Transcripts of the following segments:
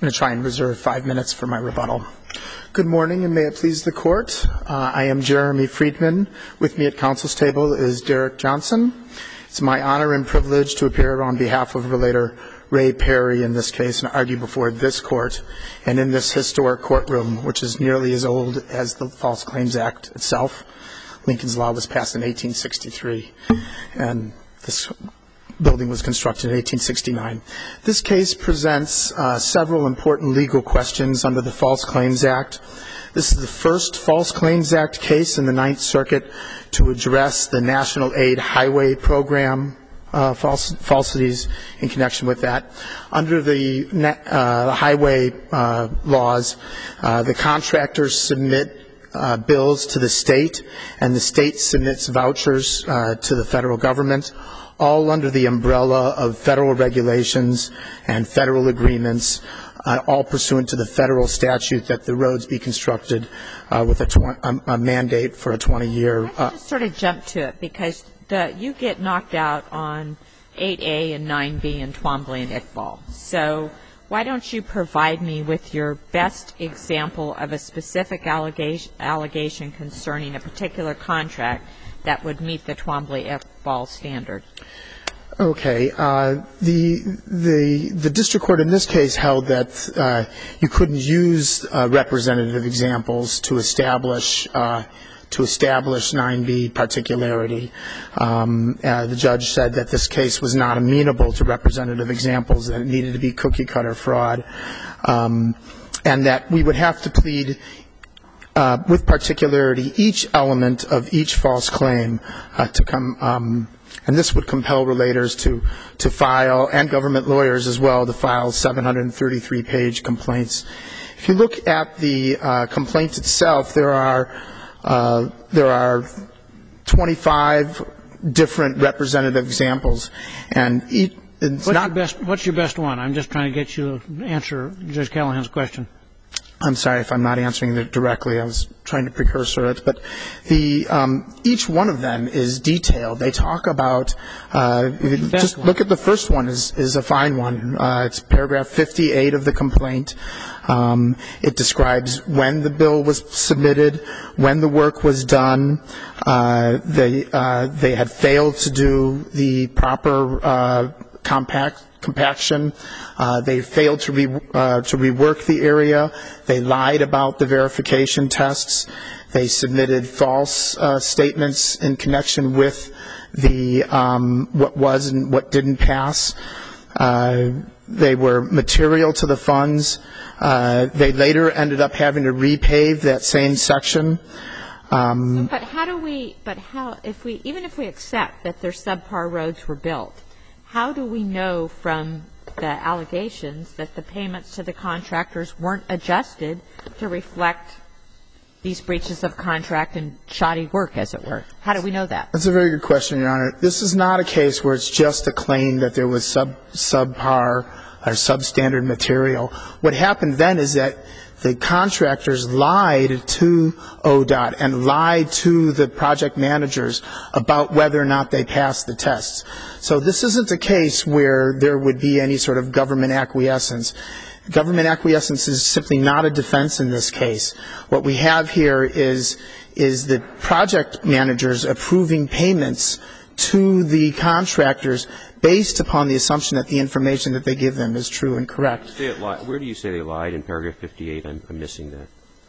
going to try and reserve 5 minutes for my rebuttal. Good morning, and may it please the Court. I am Jeremy Friedman. With me at counsel's table is Derek Johnson. It's my honor and privilege to appear on behalf of Relator Ray Perry in this case and argue before this Court and in this historic courtroom, which is nearly as old as the False Claims Act itself. Lincoln's Law was passed in 1863, and this building was constructed in 1869. This case presents several important legal questions under the False Claims Act. This is the first False Claims Act case in the Ninth Circuit to address the National Aid Highway Program falsities in connection with that. Under the highway laws, the contractors submit bills to the state, and the state submits vouchers to the federal government, all under the umbrella of federal regulations and federal agreements, all pursuant to the federal statute that the roads be constructed with a mandate for a 20-year. Let's just sort of jump to it, because you get knocked out on 8A and 9B and Twombly and Iqbal. So why don't you provide me with your best example of a specific allegation concerning a particular contract that would meet the Twombly-Iqbal standard? Okay. The district court in this case held that you couldn't use representative examples to establish 9B particularity. The judge said that this case was not amenable to representative examples, that it needed to be cookie-cutter fraud, and that we would have to plead with particularity each element of each false claim to come, and this would compel relators to file, and government lawyers as well, to file 733-page complaints. If you look at the complaint itself, there are 25 different representative examples, and What's your best one? I'm just trying to get you to answer Judge Callahan's question. I'm sorry if I'm not answering it directly. I was trying to precursor it. But each one of them is detailed. They talk about, just look at the first one is a fine one. It's paragraph 58 of the complaint. It describes when the bill was submitted, when the work was done. They had failed to do the proper compaction. They failed to rework the area. They lied about the verification tests. They submitted false statements in connection with the what was and what didn't pass. They were material to the funds. They later ended up having to repave that same section. Even if we accept that their subpar roads were built, how do we know from the allegations that the payments to the contractors weren't adjusted to reflect these breaches of contract and shoddy work, as it were? How do we know that? That's a very good question, Your Honor. This is not a case where it's just a claim that there was subpar or substandard material. What happened then is that the contractors lied to ODOT and lied to the project managers about whether or not they passed the tests. So this isn't a case where there would be any sort of government acquiescence. Government acquiescence is simply not a defense in this case. What we have here is the project managers approving payments to the contractors based upon the assumption that the information that they give them is true and correct. Where do you say they lied in paragraph 58? I'm missing that.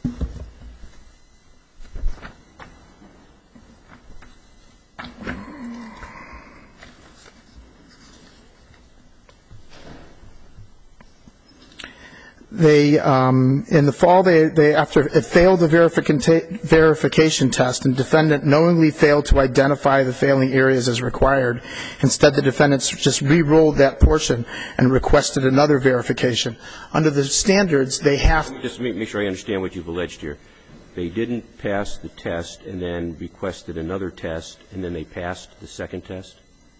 They in the fall, they after it failed the verification test, and defendant knowingly failed to identify the failing areas as required. Instead, the defendants just re-rolled that portion and requested another verification. Under the standards, they have to just make sure I understand what you've alleged here. They didn't pass the test and then requested another test, and then they passed the second test?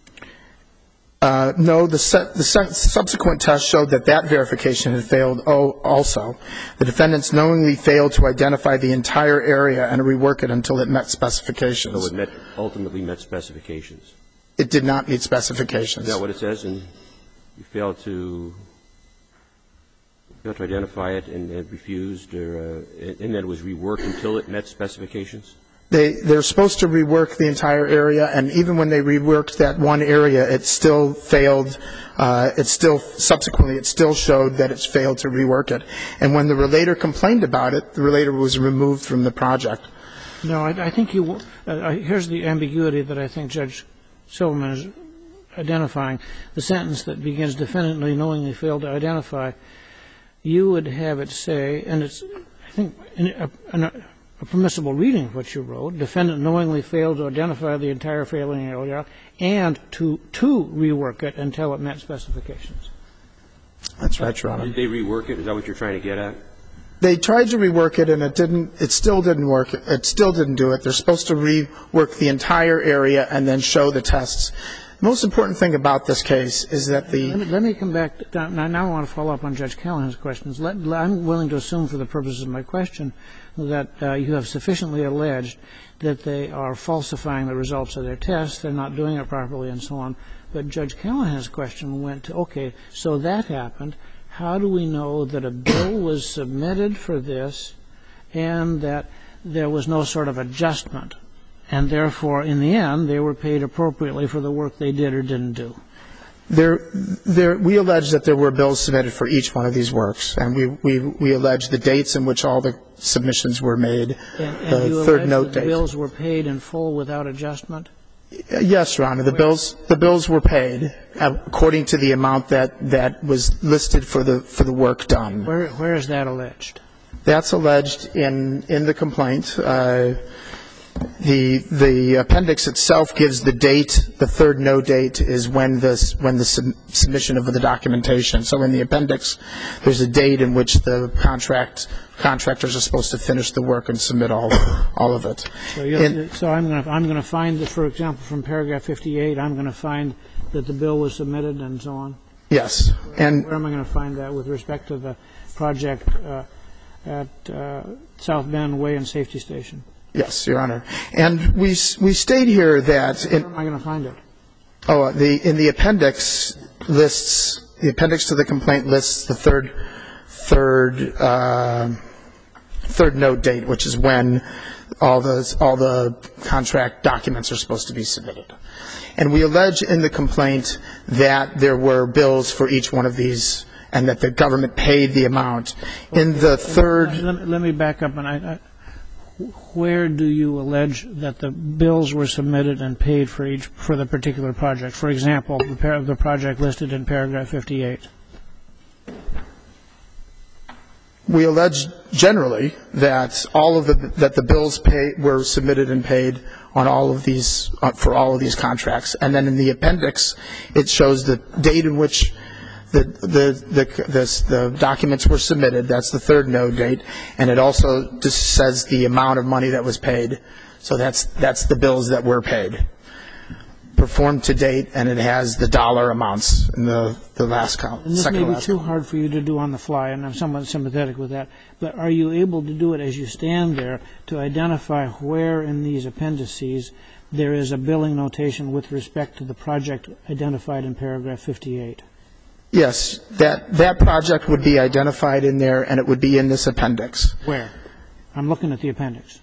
No, the subsequent test showed that verification had failed also. The defendants knowingly failed to identify the entire area and rework it until it met specifications. So it ultimately met specifications? It did not meet specifications. Is that what it says? And you failed to failed to identify it and it refused, or, and then it was reworked until it met specifications? They're supposed to rework the entire area, and even when they reworked that one area, it still failed. It still showed that it's failed to rework it. And when the relator complained about it, the relator was removed from the project. No, I think here's the ambiguity that I think Judge Silverman is identifying. The sentence that begins, defendant knowingly failed to identify, you would have it say, and it's, I think, a permissible reading of what you wrote, defendant knowingly failed to identify the entire failing area and to rework it until it met specifications. That's right, Your Honor. Did they rework it? Is that what you're trying to get at? They tried to rework it, and it still didn't work. It still didn't do it. They're supposed to rework the entire area and then show the tests. The most important thing about this case is that Let me come back. Now I want to follow up on Judge Callahan's questions. I'm willing to assume for the purposes of my question that you have sufficiently alleged that they are falsifying the results of their tests, they're not doing it properly, and so on. But Judge Callahan's question went to, okay, so that happened. How do we know that a bill was submitted for this and that there was no sort of adjustment, and therefore, in the end, they were paid appropriately for the work they did or didn't do? We allege that there were bills submitted for each one of these works, and we allege the dates in which all the submissions were made, and the third note date. date. The bills were paid in full without adjustment? Yes, Your Honor. The bills were paid according to the amount that was listed for the work done. Where is that alleged? That's alleged in the complaint. The appendix itself gives the date. The third no date is when the submission of the documentation. So in the appendix, there's a date in which the contractors are supposed to finish the work and submit all of it. So I'm going to find that, for example, from paragraph 58, I'm going to find that the bill was submitted and so on? Yes. And where am I going to find that with respect to the project at South Bend Way and Safety Station? Yes, Your Honor. And we state here that where am I going to find it? In the appendix lists, the appendix to the complaint lists the third note date, which is when all the contract documents are supposed to be submitted. And we allege in the complaint that there were bills for each one of these and that the government paid the amount. In the third... Let me back up. Where do you allege that the bills were submitted and paid for the particular project? For example, the project listed in paragraph 58. We allege generally that that the bills were submitted and paid on all of these for all of these contracts, and then in the appendix it shows the date in which the documents were submitted. That's the third no date, and it also just says the amount of money that was paid. So that's the bills that were paid, performed to date, and it has the dollar amounts in the last column. And this may be too hard for you to do on the fly, and I'm somewhat sympathetic with that. But are you able to do it as you stand there to identify where in these appendices there is a billing notation with respect to the project identified in paragraph 58? Yes, that project would be identified in there, and it would be in this appendix. Where? I'm looking at the appendix.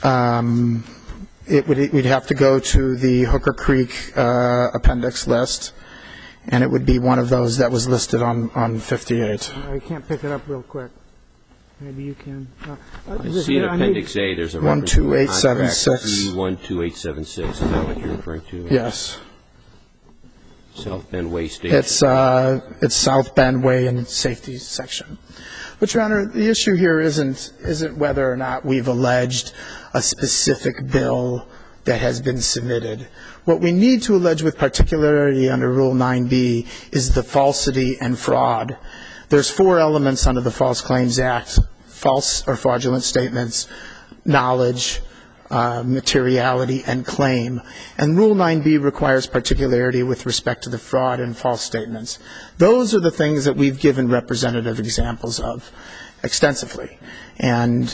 We'd have to go to the Hooker Creek appendix list, and it would be one of those that was listed on 58. I can't pick it up real quick. Maybe you can. I see in Appendix A there's a reference to contract 12876. C12876. Is that what you're referring to? Yes. South Bend Way Station. It's South Bend Way and Safety section. But, Your Honor, the issue here isn't whether or not we've alleged a specific bill that has been submitted. What we need to allege with particularity under Rule 9b is the falsity and fraud. There's 4 elements under the False Claims Act: false or fraudulent statements, knowledge, materiality, and claim. And Rule 9b requires particularity with respect to the fraud and false statements. Those are the things that we've given representative examples of extensively. And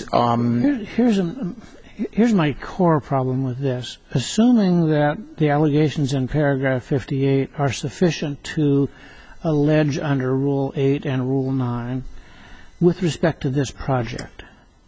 here's my core problem with this. Assuming that the allegations in paragraph 58 are sufficient to allege under Rule 8 and Rule 9 with respect to this project,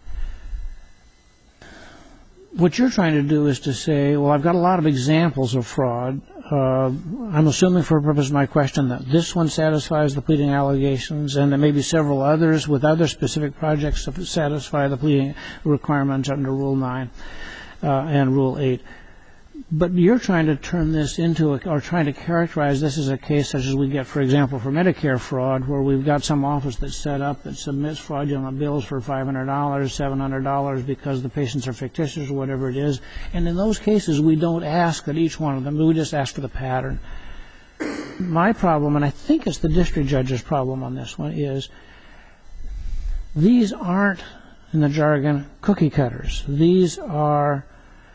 what you're trying to do is to say, well, I've got a lot of examples of fraud. I'm assuming for the purpose of my question that this one satisfies the pleading allegations and there may be several others with other specific projects that satisfy the pleading requirements under Rule 9 and Rule 8. But you're trying to turn this into, or trying to characterize this as a case such as we get, for example, for Medicare fraud, where we've got some office that's set up that submits fraudulent bills for $500, $700 because the patients are fictitious or whatever it is. And in those cases, we don't ask that each one of them, we just ask for the pattern. My problem, and I think it's the district judge's problem on this one, is these aren't, in the jargon, cookie cutters. These are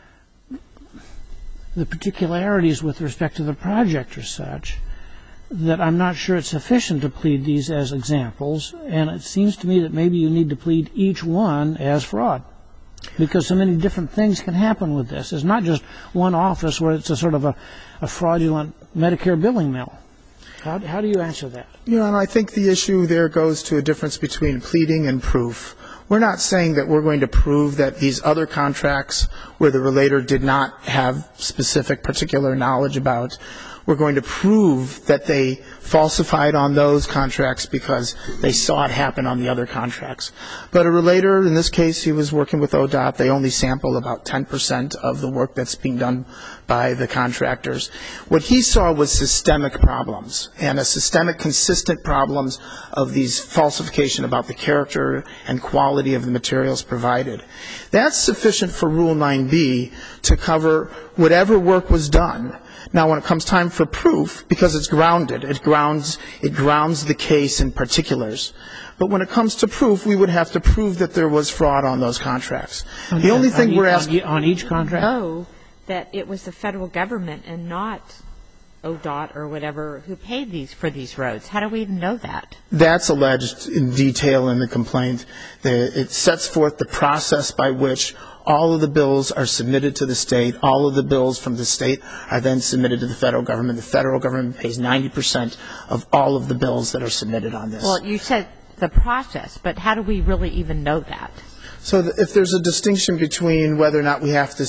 the particularities with respect to the project are such that I'm not sure it's sufficient to plead these as examples, and it seems to me that maybe you need to plead each one as fraud, because so many different things can happen with this. It's not just one office where it's a sort of a fraudulent Medicare billing mill. How do you answer that? Your Honor, I think the issue there goes to a difference between pleading and proof. We're not saying that we're going to prove that these other contracts where the relator did not have specific particular knowledge about, we're going to prove that they falsified on those contracts because they saw it happen on the other contracts. But a relator, in this case, he was working with ODOT. They only sample about 10% of the work that's being done by the contractors. What he saw was systemic problems, and a systemic, consistent problems of these falsification about the character and quality of the materials provided. That's sufficient for Rule 9b to cover whatever work was done. Now, when it comes time for proof, because it's grounded, it grounds the case in particulars. But when it comes to proof, we would have to prove that there was fraud on those contracts. The only thing we're asking on each contract. Know that it was the federal government and not ODOT or whatever who paid for these roads. How do we even know that? That's alleged in detail in the complaint. It sets forth the process by which all of the bills are submitted to the state. All of the bills from the state are then submitted to the federal government. The federal government pays 90% of all of the bills that are submitted on this. Well, you said the process, but how do we really even know that? So if there's a distinction between whether or not we have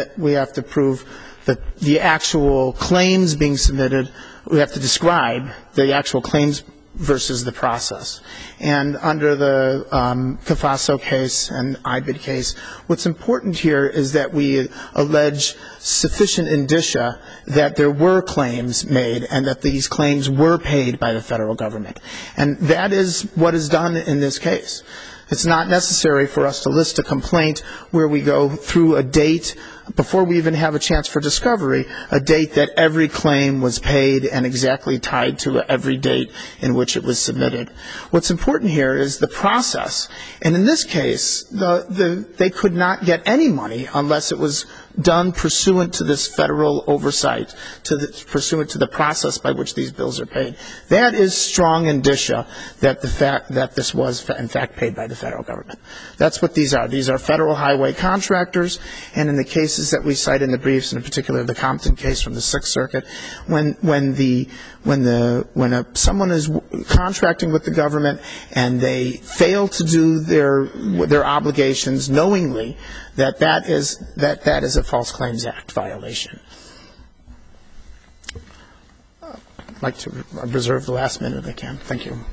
to prove that the actual claims being submitted, we have to describe the actual claims versus the process. And under the CAFASO case and IBID case, what's important here is that we allege sufficient indicia that there were claims made and that these claims were paid by the federal government. And that is what is done in this case. It's not necessary for us to list a complaint where we go through a date before we even have a chance for discovery, a date that every claim was paid and exactly tied to every date in which it was submitted. What's important here is the process. And in this case, they could not get any money unless it was done pursuant to this federal oversight, pursuant to the process by which these bills are paid. That is strong indicia that this was, in fact, paid by the federal government. That's what these are. These are federal highway contractors, and in the cases that we cite in the briefs, in particular the Compton case from the Sixth Circuit, when someone is contracting with the government and they fail to do their obligations knowingly, that is a False Claims Act violation. I'd like to reserve the last minute I can. Thank you.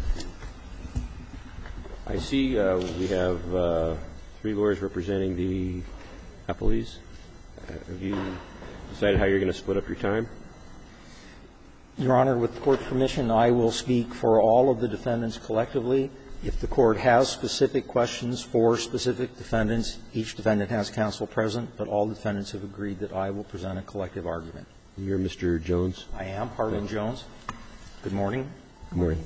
I see we have three lawyers representing the appellees. Have you decided how you're going to split up your time? Your Honor, with the Court's permission, I will speak for all of the defendants collectively. If the Court has specific questions for specific defendants, each defendant has counsel present, but all defendants have agreed that I will present a collective argument. You're Mr. Jones? I am, Harlan Jones. Good morning. Good morning.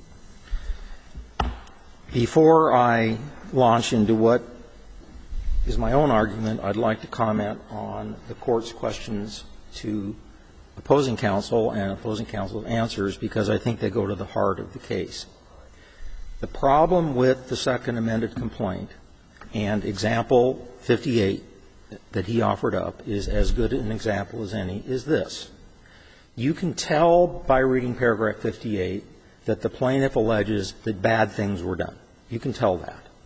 Before I launch into what is my own argument, I'd like to comment on the Court's questions to opposing counsel and opposing counsel's answers, because I think they go to the heart of the case. The problem with the second amended complaint and example 58 that he offered up is as good an example as any, is this. You can tell by reading paragraph 58 that the plaintiff alleges that bad things were done. You can tell that.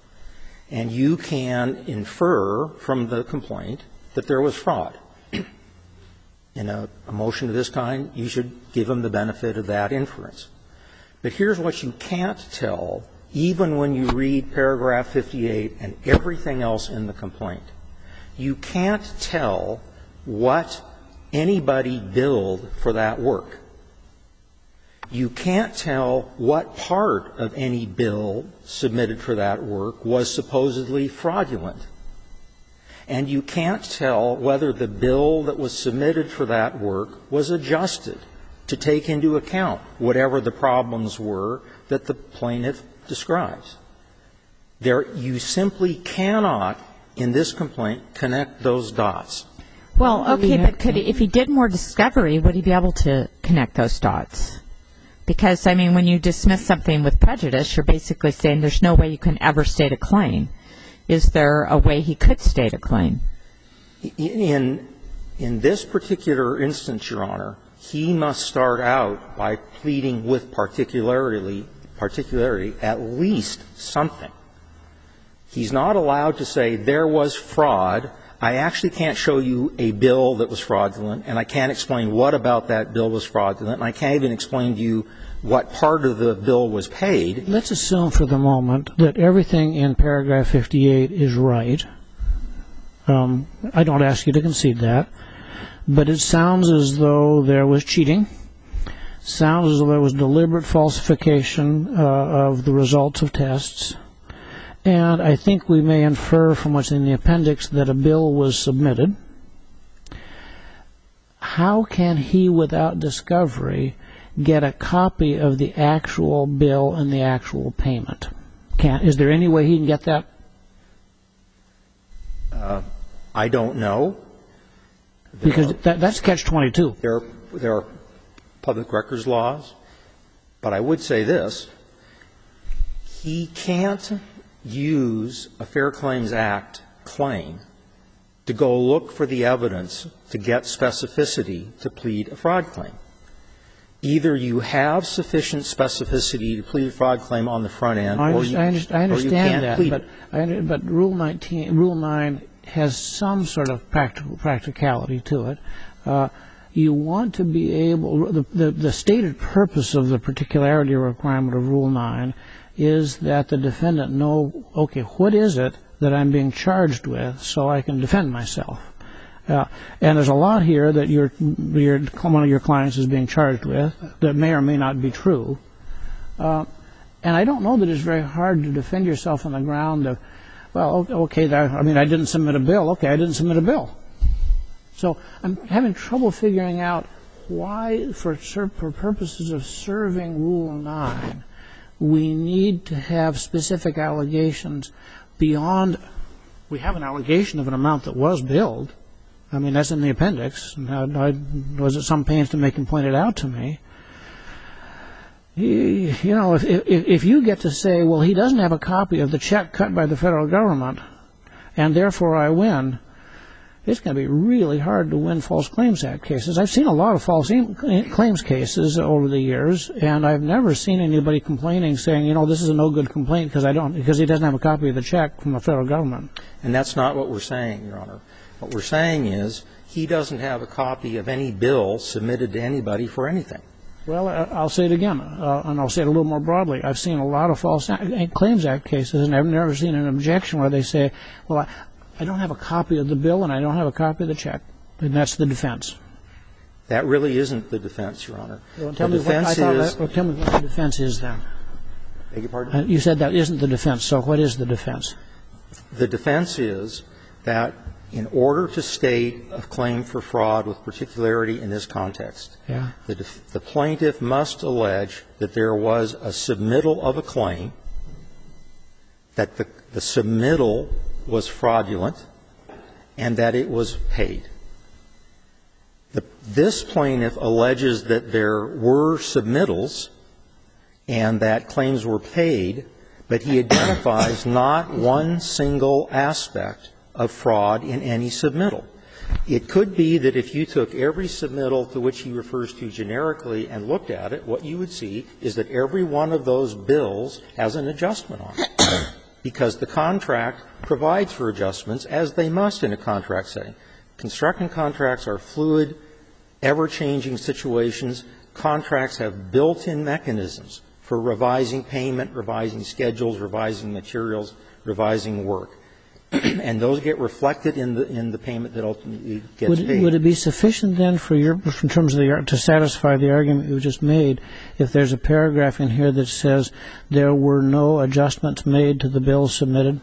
and you can infer from the complaint that there was fraud. In a motion of this kind, you should give them the benefit of that inference. But here's what you can't tell, even when you read paragraph 58 and everything else in the complaint. You can't tell what anybody billed for that work. You can't tell what part of any bill submitted for that work was supposedly fraudulent. And you can't tell whether the bill that was submitted for that work was adjusted to take into account whatever the problems were that the plaintiff describes. You simply cannot, in this complaint, connect those dots. Well, okay, but if he did more discovery, would he be able to connect those dots? Because, I mean, when you dismiss something with prejudice, you're basically saying there's no way you can ever state a claim. Is there a way he could state a claim? In this particular instance, Your Honor, he must start out by pleading with particularity at least something. He's not allowed to say there was fraud. I actually can't show you a bill that was fraudulent, and I can't explain what about that bill was fraudulent, and I can't even explain to you what part of the bill was paid. Let's assume for the moment that everything in paragraph 58 is right. I don't ask you to concede that. But it sounds as though there was cheating. Sounds as though there was deliberate falsification of the results of tests. And I think we may infer from what's in the appendix that a bill was submitted. How can he, without discovery, get a copy of the actual bill and the actual payment? Is there any way he can get that? I don't know. Because that's catch-22. There are public records laws, but I would say this. He can't use a Fair Claims Act claim to go look for the evidence to get specificity to plead a fraud claim. Either you have sufficient specificity to plead a fraud claim on the front end, or you can't plead it. But Rule 9 has some sort of practicality to it. You want to be able, the stated purpose of the particularity requirement of Rule 9 is that the defendant know, okay, what is it that I'm being charged with so I can defend myself? And there's a lot here that one of your clients is being charged with that may or may not be true. And I don't know that it's very hard to defend yourself on the ground of, well, okay, I didn't submit a bill. Okay, I didn't submit a bill. So I'm having trouble figuring out why, for purposes of serving Rule 9, we need to have specific allegations beyond, we have an allegation of an amount that was billed. I mean, that's in the appendix. I was at some pains to make him point it out to me. You know, if you get to say, well, he doesn't have a copy of the check cut by the federal government, and therefore I win, it's going to be really hard to win False Claims Act cases. I've seen a lot of false claims cases over the years, and I've never seen anybody complaining, saying, you know, this is a no good complaint because he doesn't have a copy of the check from the federal government. And that's not what we're saying, Your Honor. What we're saying is he doesn't have a copy of any bill submitted to anybody for anything. Well, I'll say it again, and I'll say it a little more broadly. I've seen a lot of False Claims Act cases, and I've never seen an objection where they say, well, I don't have a copy of the bill and I don't have a copy of the check. And that's the defense. That really isn't the defense, Your Honor. Well, tell me what the defense is then. Beg your pardon? You said that isn't the defense. So what is the defense? The defense is that in order to state a claim for fraud with particularity in this context, the plaintiff must allege that there was a submittal of a claim, that the submittal was fraudulent, and that it was paid. This plaintiff alleges that there were submittals and that claims were paid, but he identifies not one single aspect of fraud in any submittal. It could be that if you took every submittal to which he refers to generically and looked at it, what you would see is that every one of those bills has an adjustment on it. because the contract provides for adjustments, as they must in a contract setting. Construction contracts are fluid, ever-changing situations. Contracts have built-in mechanisms for revising payment, revising schedules, revising materials, revising work. And those get reflected in the payment that ultimately gets paid. Would it be sufficient then for in terms of to satisfy the argument you just made, if there's a paragraph in here that says there were no adjustments made to the bills submitted?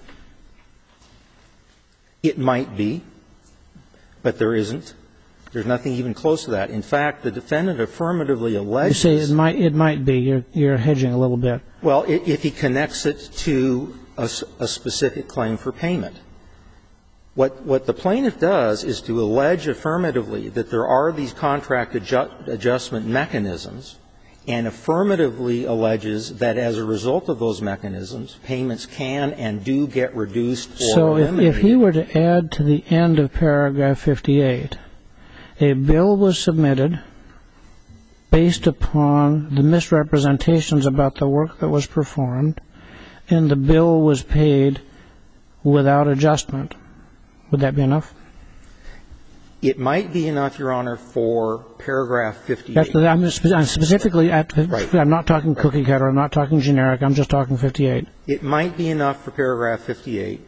It might be, but there isn't. There's nothing even close to that. In fact, the defendant affirmatively alleges. You say it might be. You're hedging a little bit. Well, if he connects it to a specific claim for payment. What the plaintiff does is to allege affirmatively that there are these contract adjustment mechanisms, and affirmatively alleges that as a result of those mechanisms, payments can and do get reduced or eliminated. So if he were to add to the end of paragraph 58, a bill was submitted based upon the misrepresentations about the work that was performed, and the bill was paid without adjustment, would that be enough? It might be enough, Your Honor, for paragraph 58. I'm specifically I'm not talking cookie cutter, I'm not talking generic, I'm just talking 58. It might be enough for paragraph 58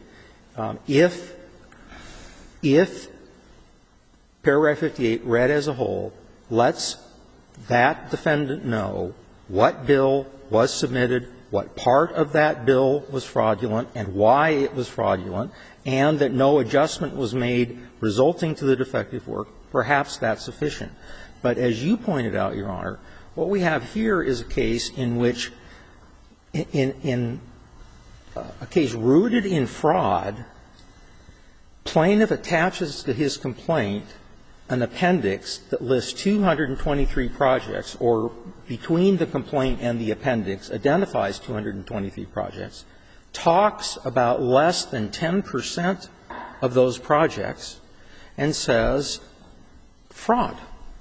if paragraph 58 read as a whole lets that defendant know what bill was submitted, what part of that bill was fraudulent and why it was fraudulent, and that no adjustment was made resulting to the defective work. Perhaps that's sufficient. But as you pointed out, Your Honor, what we have here is a case in which, in a case rooted in fraud, plaintiff attaches to his complaint an appendix that lists 223 projects, or between the complaint and the appendix identifies 223 projects, talks about less than 10% of those projects, and says fraud.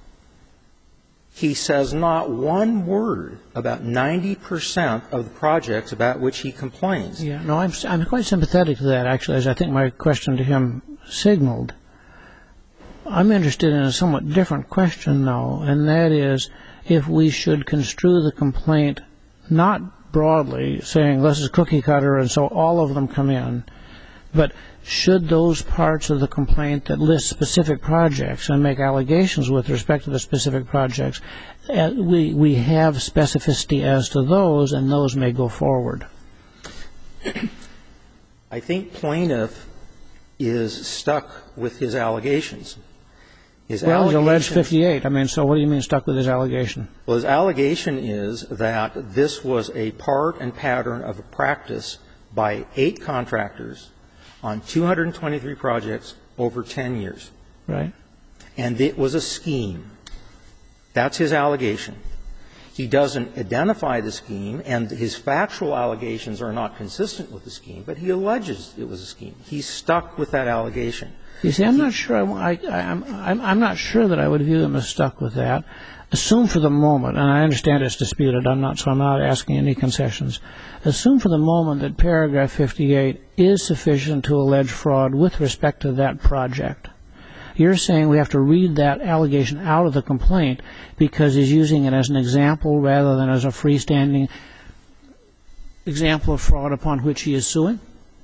He says not one word about 90% of the projects about which he complains. Yeah, no, I'm quite sympathetic to that, actually, as I think my question to him signaled. I'm interested in a somewhat different question, though, and that is if we should construe the complaint not broadly, saying this is cookie cutter and so all of them come in, but should those parts of the complaint that list specific projects and make allegations with respect to the specific projects, we have specificity as to those, and those may go forward? I think plaintiff is stuck with his allegations. Well, he's alleged 58. I mean, so what do you mean stuck with his allegation? Well, his allegation is that this was a part and pattern of a practice by 8 contractors on 223 projects over 10 years. Right. And it was a scheme. That's his allegation. He doesn't identify the scheme, and his factual allegations are not consistent with the scheme, but he alleges it was a scheme. He's stuck with that allegation. You see, I'm not sure I'm not sure that I would view him as stuck with that. Assume for the moment, and I understand it's disputed, so I'm not asking any concessions. Assume for the moment that paragraph 58 is sufficient to allege fraud with respect to that project. You're saying we have to read that allegation out of the complaint because he's using it as an example rather than as a freestanding example of fraud upon which he is suing?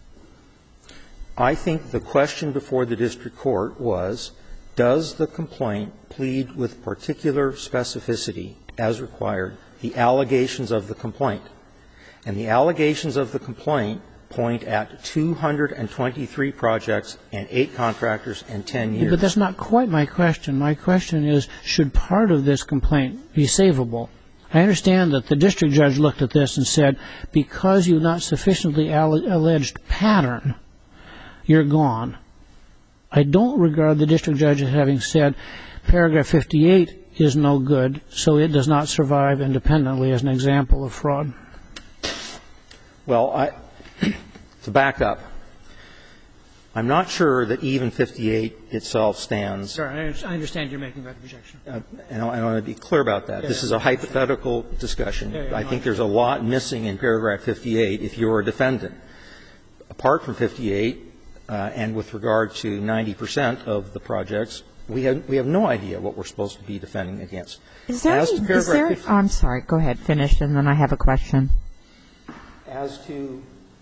I think the question before the district court was, does the complaint plead with particular specificity as required the allegations of the complaint? And the allegations of the complaint point at 223 projects and 8 contractors and 10 years. But that's not quite my question. My question is, should part of this complaint be savable? I understand that the district judge looked at this and said, because you've not sufficiently alleged pattern, you're gone. I don't regard the district judge as having said paragraph 58 is no good, so it does not survive independently as an example of fraud. Well, to back up, I'm not sure that even 58 itself stands. Sure, I understand you're making that objection. And I want to be clear about that. This is a hypothetical discussion. I think there's a lot missing in paragraph 58 if you're a defendant. apart from 58, and with regard to 90% of the projects, we have no idea what we're supposed to be defending against. I'm sorry, go ahead, finish, and then I have a question. As to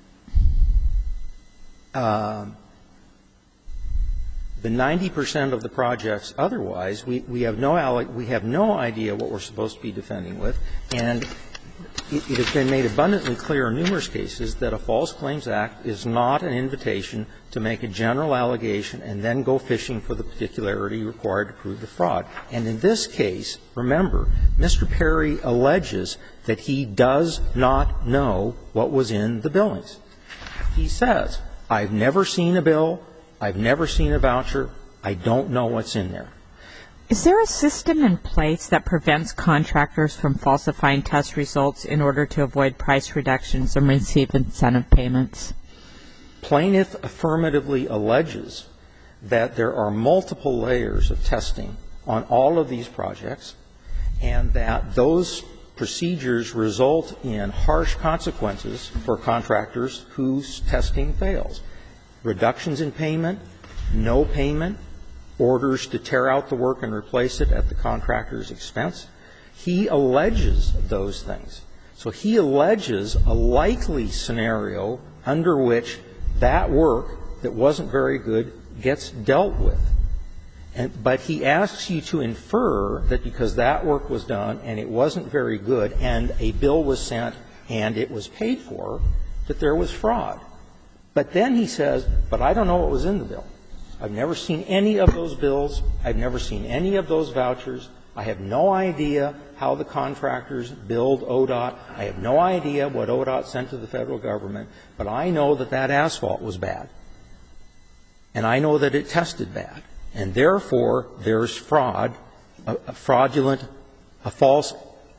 the 90% of the projects otherwise, we have no idea what we're supposed to be defending with, and it has been made abundantly clear in numerous cases that a False Claims Act is not an invitation to make a general allegation and then go fishing for the particularity required to prove the fraud. And in this case, remember, Mr. Perry alleges that he does not know what was in the billings. He says, I've never seen a bill, I've never seen a voucher, I don't know what's in there. Is there a system in place that prevents contractors from falsifying test results in order to avoid price reductions and receive incentive payments? Plaintiff affirmatively alleges that there are multiple layers of testing on all of these projects and that those procedures result in harsh consequences for contractors whose testing fails. Reductions in payment, no payment, orders to tear out the work and replace it at the contractor's expense. He alleges those things. So he alleges a likely scenario under which that work that wasn't very good gets dealt with. But he asks you to infer that because that work was done and it wasn't very good and a bill was sent and it was paid for, that there was fraud. But then he says, but I don't know what was in the bill. I've never seen any of those bills. I've never seen any of those vouchers. I have no idea how the contractors billed ODOT. I have no idea what ODOT sent to the federal government. But I know that that asphalt was bad. And I know that it tested bad. And therefore, there's fraud, a false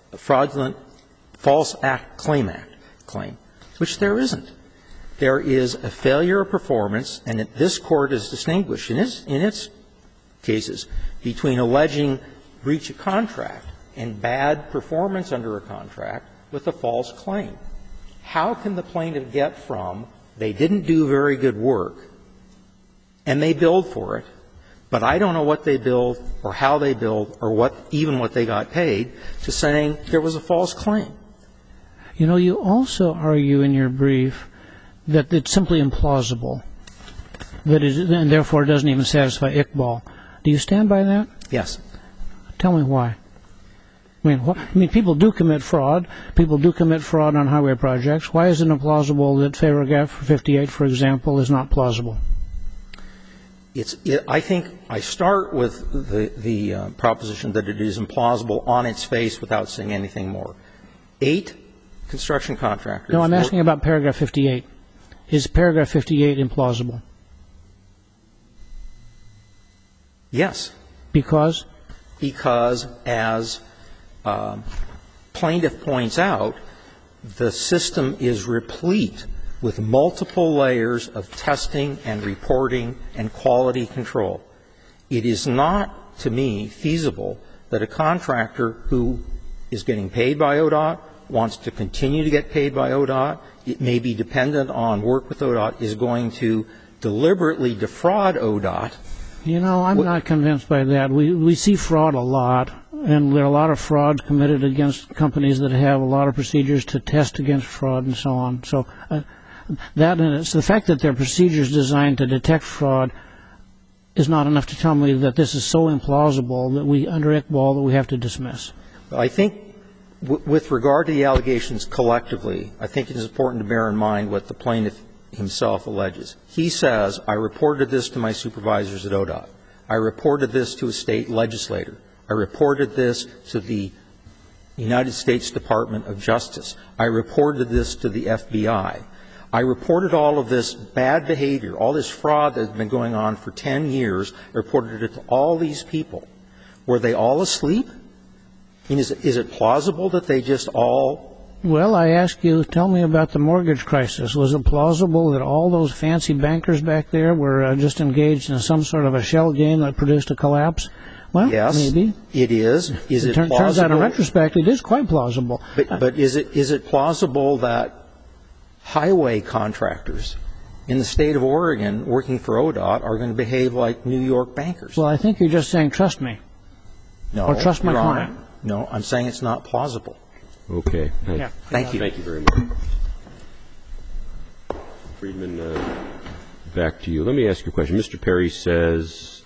act claim, which there isn't. There is a failure of performance, and this Court has distinguished in its cases between alleging breach of contract and bad performance under a contract with a false claim. How can the plaintiff get from they didn't do very good work and they billed for it, but I don't know what they billed or how they billed or even what they got paid, to saying there was a false claim? You know, you also argue in your brief that it's simply implausible, and therefore it doesn't even satisfy Iqbal. Do you stand by that? Yes. Tell me why. I mean, people do commit fraud. People do commit fraud on highway projects. Why is it implausible that paragraph 58, for example, is not plausible? I think I start with the proposition that it is implausible on its face without saying anything more. 8 construction contractors. No, I'm asking about paragraph 58. Is paragraph 58 implausible? Yes. Because? Because, as plaintiff points out, the system is replete with multiple layers of testing and reporting and quality control. It is not, to me, feasible that a contractor who is getting paid by ODOT, wants to continue to get paid by ODOT, it may be dependent on work with ODOT, is going to deliberately defraud ODOT. You know, I'm not convinced by that. We see fraud a lot, and there are a lot of frauds committed against companies that have a lot of procedures to test against fraud and so on. So that, and it's the fact that there are procedures designed to detect fraud is not enough to tell me that this is so implausible that we, under Iqbal, that we have to dismiss. I think with regard to the allegations collectively, I think it is important to bear in mind what the plaintiff himself alleges. He says, I reported this to my supervisors at ODOT. I reported this to a state legislator. I reported this to the United States Department of Justice. I reported this to the FBI. I reported all of this bad behavior, all this fraud that has been going on for 10 years. I reported it to all these people. Were they all asleep? I mean, is it plausible that they just all? Well, I ask you, tell me about the mortgage crisis. Was it plausible that all those fancy bankers back there were just engaged in some sort of a shell game that produced a collapse? Well, yes, maybe. It is. Is it plausible? Turns out in retrospect it is quite plausible. But is it plausible that highway contractors in the state of Oregon working for ODOT are going to behave like New York bankers. Well, I think you're just saying trust me. No, or trust my Your Honor. client. No, I'm saying it's not plausible. Okay. Yeah. Thank you. Thank you very much. Friedman, back to you. Let me ask you a question. Mr. Perry says,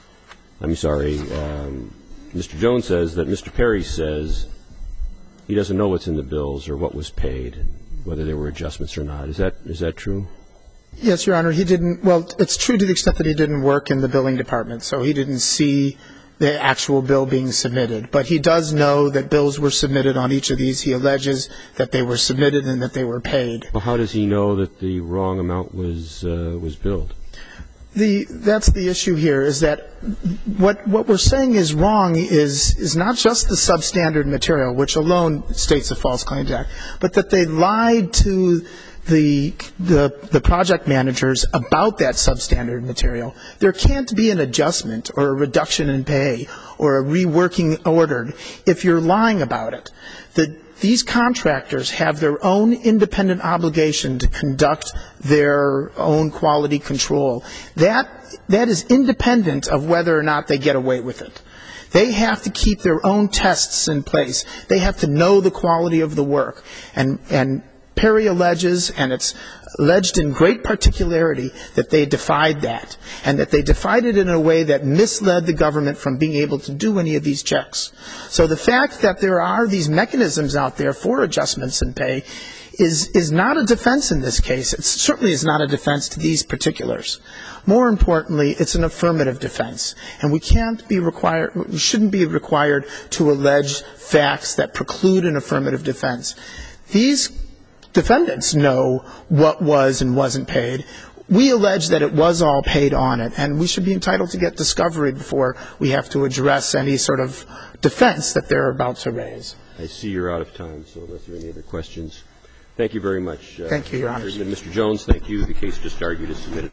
Mr. Jones says that Mr. Perry says he doesn't know what's in the bills or what was paid, whether there were adjustments or not. Is that true? Yes, Your Honor. He didn't. Well, it's true to the extent that he didn't work in the billing department, so he didn't see the actual bill being submitted. But he does know that bills were submitted on each of these. He alleges that they were submitted and that they were paid. Well, how does he know that the wrong amount was billed? That's the issue here, is that what we're saying is wrong is not just the substandard material, which alone states a False Claims Act, but that they lied to the project managers about that substandard material. There can't be an adjustment or a reduction in pay or a reworking ordered if you're lying about it. These contractors have their own independent obligation to conduct their own quality control. That is independent of whether or not they get away with it. They have to keep their own tests in place. They have to know the quality of the work. And Perry alleges, and it's alleged in great particularity, that they defied that, and that they defied it in a way that misled the government from being able to do any of these checks. So the fact that there are these mechanisms out there for adjustments in pay is not a defense in this case. It certainly is not a defense to these particulars. More importantly, it's an affirmative defense, and we shouldn't be required to allege facts that preclude an affirmative defense. These defendants know what was and wasn't paid. We allege that it was all paid on it, and we should be entitled to get discovery before we have to address any sort of defense that they're about to raise. I see you're out of time, so unless there are any other questions. Thank you very much. Thank you, Your Honor. Mr. Jones, thank you. The case just argued is submitted.